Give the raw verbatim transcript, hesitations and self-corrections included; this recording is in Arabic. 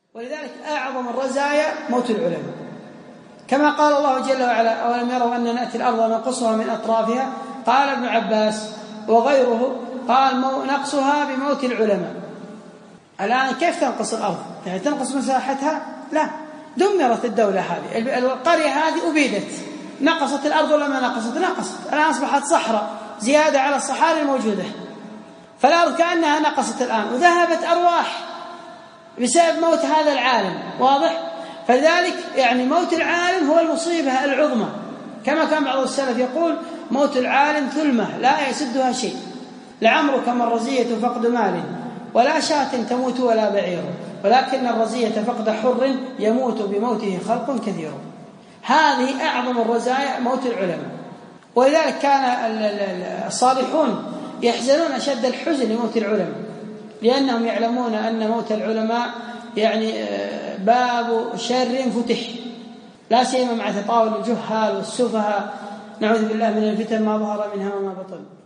ولذلك أعظم الرزايا موت العلماء، كما قال الله جل وعلا: أولم يروا أن نأتي الأرض نقصها من أطرافها. قال ابن عباس وغيره قال نقصها بموت العلماء. الآن كيف تنقص الأرض؟ يعني تنقص مساحتها؟ لا، دمرت الدولة هذه، القرية هذه أبيدت. نقصت الأرض ولا ما نقصت؟ نقصت. الآن أصبحت صحراء زيادة على الصحاري الموجودة، فالأرض كأنها نقصت الآن، وذهبت أرواح بسبب موت هذا العالم. واضح؟ فذلك يعني موت العالم هو المصيبة العظمى، كما كان بعض السلف يقول: موت العالم ثلمة لا يسدها شيء، لعمرك ما الرزية فقد مال ولا شاة تموت ولا بعير، ولكن الرزية فقد حر يموت بموته خلق كثير. هذه أعظم الرزايا موت العلماء. ولذلك كان الصالحون يحزنون أشد الحزن لموت العلماء، لأنهم يعلمون أن موت العلماء يعني باب شر فتح، لا سيما مع تطاول الجهال والسفهاء، نعوذ بالله من الفتن ما ظهر منها وما بطن.